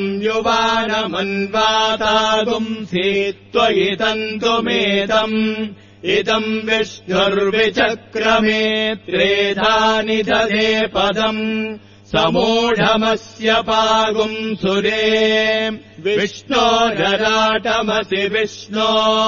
युवानमन्वातागुंसि त्वयि तन्तुमेदम् इदम् विष्णुर्विचक्रमे त्रेधा निदधे पदम् समूढमस्य पागुम् सुरे विष्णो नराटमसि विष्णो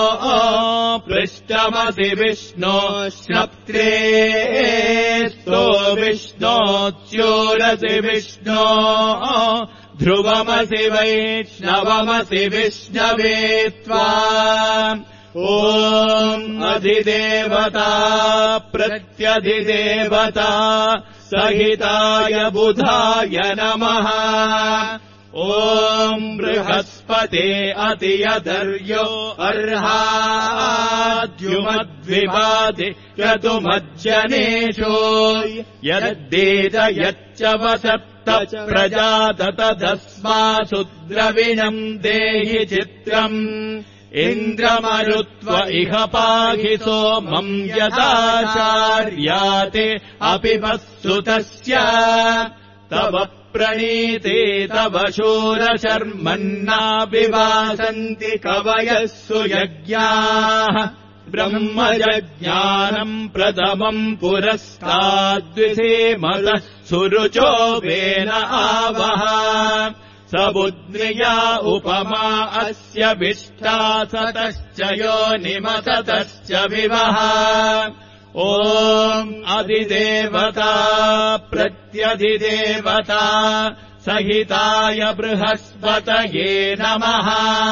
पृष्ठमसि विष्णो श्नप्त्रे स्तो विष्णोच्योरसि विष्णो ध्रुवमसि वैष्णवमसि विष्णवे त्वा ॐ अधिदेवता प्रत्यधिदेवता सहिताय बुधाय नमः ॐ बृहस्पते अतियदर्यो अर्हाद्युमद्विवादि क्रतुमज्जनेषु यद्देत यच्च वसत्त प्रजाततदस्मासु द्रविणम् देहि चित्रम् इन्द्रमरुत्व इह पाहि सोमम् यदाचार्याते अपि वत्सुतस्य तव प्रणीते तव शूरशर्मन्ना विवासन्ति कवयः सुयज्ञाः ब्रह्मयज्ञानम् प्रथमम् पुरस्ताद्विधेमतः सुरुचो वेन आवह सबुद्रिया उपमा अस्य विष्टा सतश्च योनिमसतश्च विवः ॐ अधिदेवता प्रत्यधिदेवता सहिताय बृहस्पतये नमः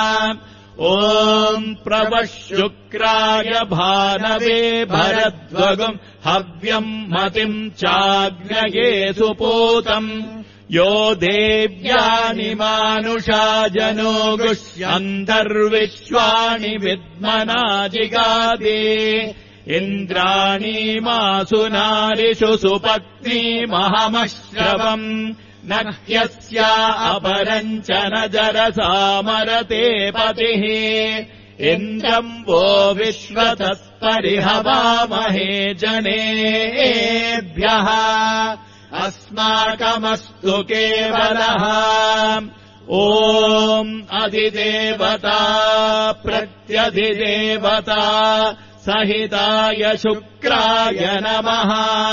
ॐ प्रवः शुक्राय भानवे भरद्वगुम् हव्यम् मतिम् चाग्नये सुपूतम् यो देव्यानि मानुषा जनो गुष्यन्तर्विश्वाणि विद्मना जिगादे इन्द्राणीमासु नारिषु सुपत्नीमहमश्रवम् न ह्यस्या अपरम् च न जरसामरते पतिः इन्द्रम् वो विश्वतः परिहवामहे जनेभ्यः अस्माकमस्तु केवलः ॐ अधिदेवता प्रत्यधिदेवता सहिताय शुक्राय नमः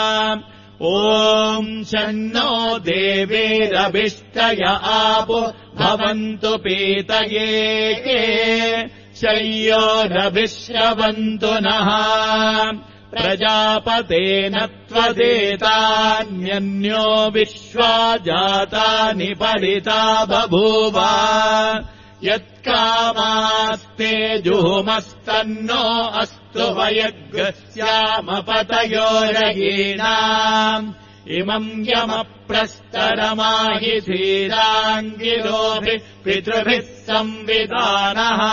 ॐ शन्नो देवीरभिष्टय आपो भवन्तु पीतये शय्योरभिश्रवन्तु नः प्रजापतेन त्वदेतान्यन्यो विश्वा जातानि परिता बभूव यत्कामास्ते जुहुमस्तन्नो अस्तु वयग्स्यामपतयोरयीणाम् इमम् यमप्रस्तरमाहि धीराङ्गिरोभिः पितृभिः संविधानः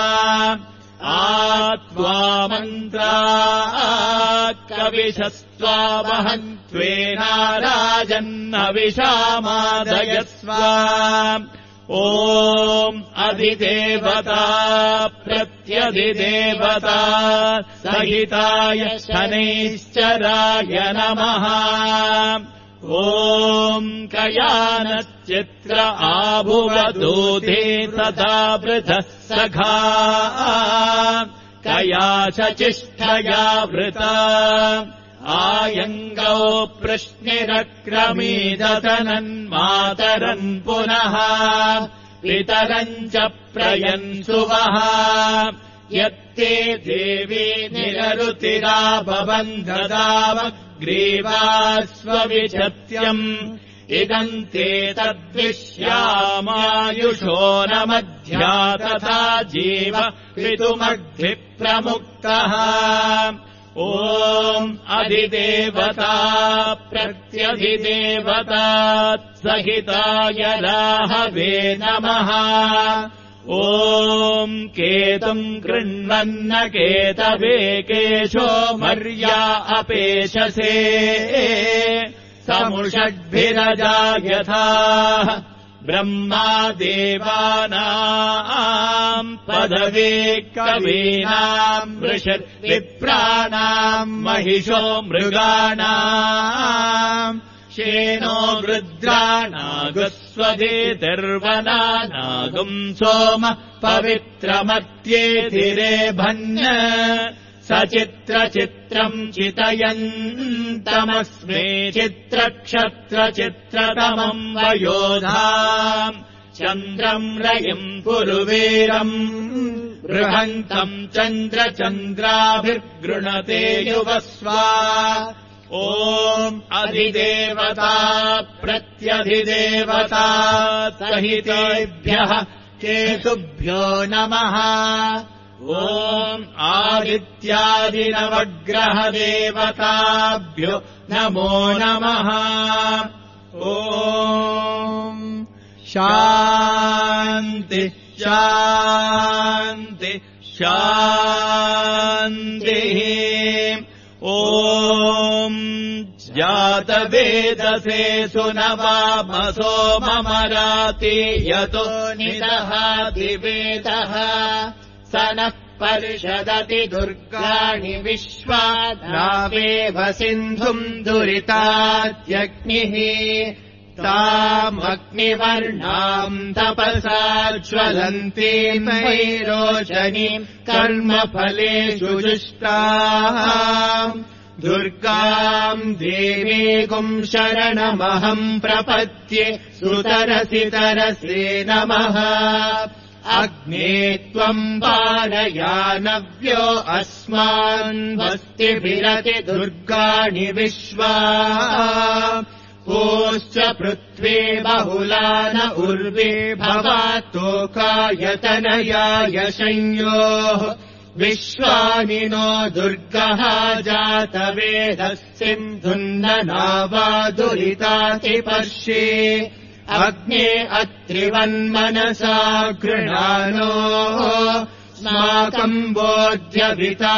आत्वा मन्त्रा कविशस्त्वावहन्त्वेना राजन्नविषामादयस्व ॐ अधिदेवता प्रत्यधिदेवता सहिताय शनैश्चराय नमः ॐ कयानच्चित्र आभुवदूते तथा वृथः सखा कया शचिष्ठया वृता आयङ्गौ प्रश्निरक्रमीदतनन्मातरन् पुनः पितरम् च प्रयन्सुवः यत्ते देवी निररुतिरापबन्धदावग्रीवास्वविचत्यम् इदम् ते तद्विश्यामायुषो न मध्या तथा जीव पितुमग्धिप्रमुक्तः ॐ अधिदेवता प्रत्यधिदेवता सहिताय राहवे नमः ॐ केतुम् कृण्वन्न केतवे केशो मर्या अपेशसे समुषड्भिरजायथा ब्रह्मा देवानाम् पदवे कवीनाम् ऋषिर्विप्राणाम् महिषो मृगाणाम् शेनो रुद्राणागुस्वदेतिर्वनानागुम् सोम पवित्रमत्येतिरेभन् सचित्रचित्रम् चितयन्तमस्मे चित्रक्षत्रचित्रतमम् वयोधा चन्द्रम् रयिम् पुरुवीरम् बृहन्तम् चन्द्रचन्द्राभिर्गृणते युवस्वा ॐ अधिदेवता प्रत्यधिदेवता सहितेभ्यः केतुभ्यो नमः ॐ आदित्यादिनवग्रहदेवताभ्यो नमो नमः ॐ शान्ति शान्ति शान्तिः ॐ जातवेदसे सुनवामसो ममराति यतो निदहाति वेदः स नः परिषदति दुर्गाणि विश्वादावेव सिन्धुम् दुरितात्यग्निः तामग्निवर्णाम् तपसा ज्वलन्तीम् वैरोचनीम् कर्मफलेषु जुष्टाम् दुर्गाम् देवीगुम् शरणमहम् प्रपद्ये सुतरसि तरसे नमः अग्ने त्वम् पारयानव्यो अस्मान् वस्तिभिरति दुर्गाणि विश्वा ओश्च पृथ्वी बहुला न उर्वे भवातोकायतनयाय संयोः विश्वानि नो दुर्गः जातवेदः सिन्धुन्ननावादुरिताति पर्षे अग्ने अत्रिवन्मनसा गृणानो स्माकम् बोध्यभिता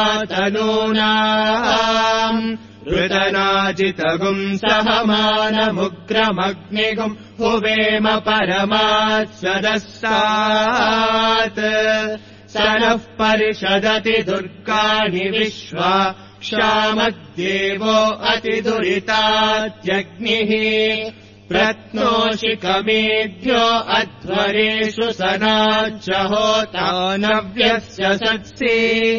तनूनाम् ऋतनाजितगुम् सहमानमुग्रमग्निगुम् हुवेम परमात् सदस्सात् स नः परिषदति दुर्गाणि विश्वा क्षामद्देवो अतिदुरितात्यग्निः प्रत्नोषिकमेभ्यो अध्वरेषु सनाच्च होतानव्यस्य सत्सि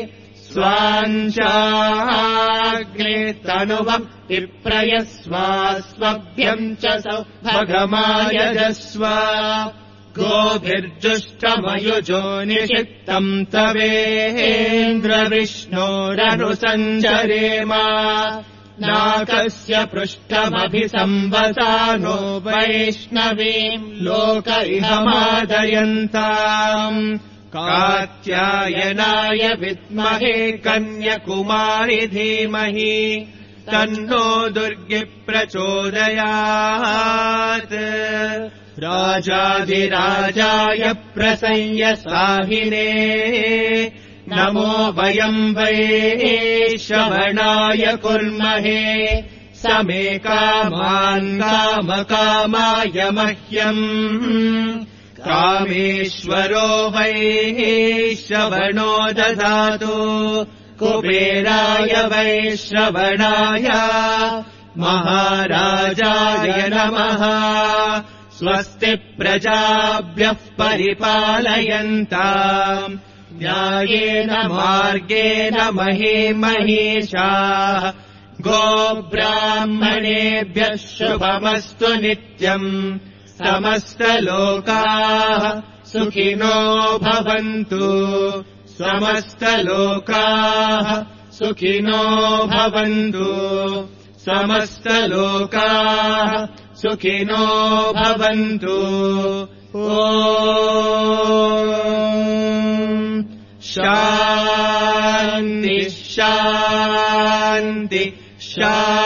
स्वाञ्चाग्ने तनुवम् विप्रयस्वास्मभ्यम् च सौभगमायजस्व गोभिर्जुष्टमयुजो निषिक्तम् तवेन्द्रविष्णोरनुसञ्चरेम नाकस्य पृष्ठमभिसंवसानो वैष्णवीम् लोक इहमादयन्ताम् कात्यायनाय विद्महे कन्यकुमारि धीमहि तन्नो दुर्गे प्रचोदयात् राजाधिराजाय प्रसंयसाहिने नमो वयम् वै श्रवणाय कुर्महे समे कामान् कामकामाय मह्यम् कामेश्वरो वै श्रवणो ददातु कुबेराय वै श्रवणाय महाराजाय नमः स्वस्ति प्रजाभ्यः परिपालयन्ताम् न्यायेन मार्गेण महीमहीषाः गोब्राह्मणेभ्यः शुभमस्तु नित्यम् समस्तलोकाः सुखिनो भवन्तु समस्तलोकाः सुखिनो भवन्तु समस्तलोकाः सुखिनो भवन्तु शान्ति शान्ति शान्ति